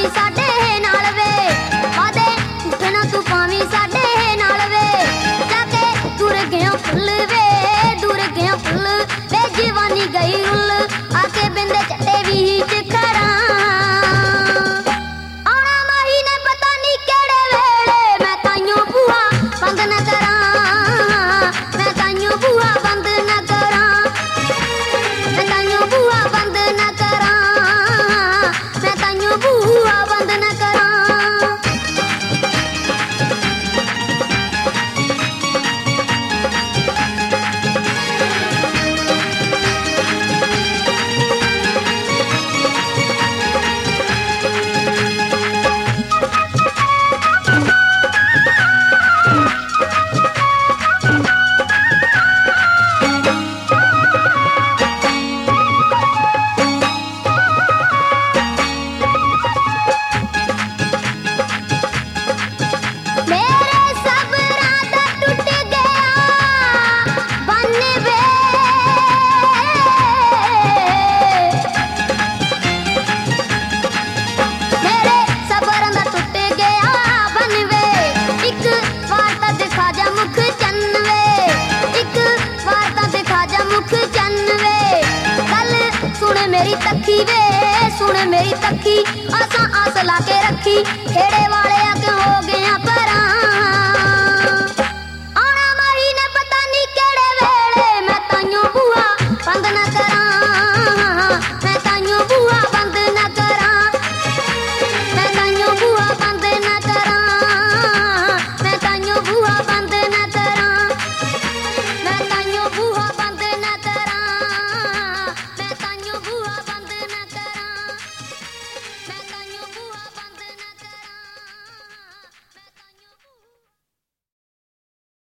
पावी साडे नाल वे, वादे झूठे ना तू पावी साडे नाल वे, जाके दूर गया फुल वे, दूर गया फुल वे, जवानी गई रुल, आके बिंदे चट्टे भी चिखरा। आना माही ने पता नहीं केड़े वेले, मैं ताइयों बुआ बंद न करा, मैं ताइयों बुआ बंद न करा, मैं ताइयों बुआ बंद न करा, मैं ताइयों बुआ बंद न करा। मेरी तक्की वे सुन मेरी तक्की, आसा आस ला के रखी, खेड़े वाले अग हो गया।